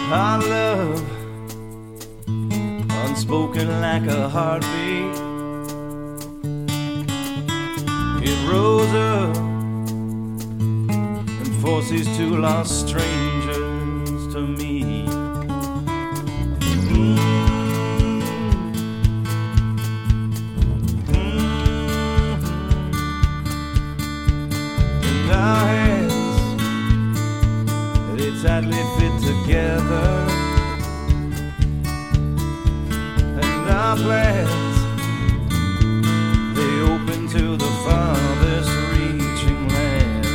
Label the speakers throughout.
Speaker 1: Our love, unspoken like a heartbeat, it rose up and forced these two lost strangers to meet. And our hands, they tightly fit together, and our plans, they open to the farthest reaching lands.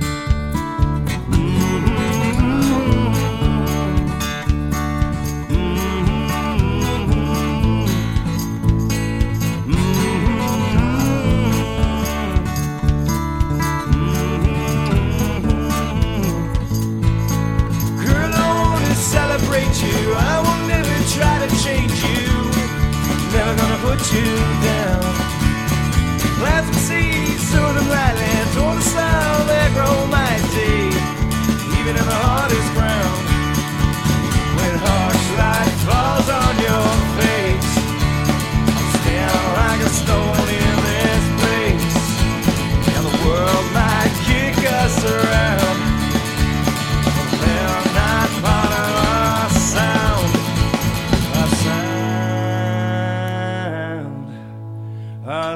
Speaker 1: Girl, I wanna celebrate you. I will never try to change you. Never gonna put you down. Plant some seeds, sow them lightly, toward the sound they grow mighty, even in the hardest ground. When harsh light falls on your face, I'll stand like a stone in this place, and the world might kick us around, but they're not part of our sound. Our sound, our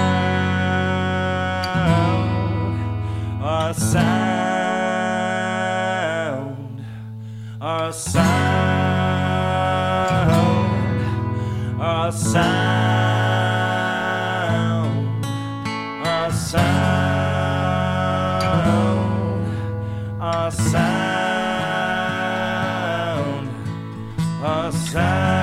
Speaker 1: sound, our sound, our sound, our sound, our sound, our sound, our sound.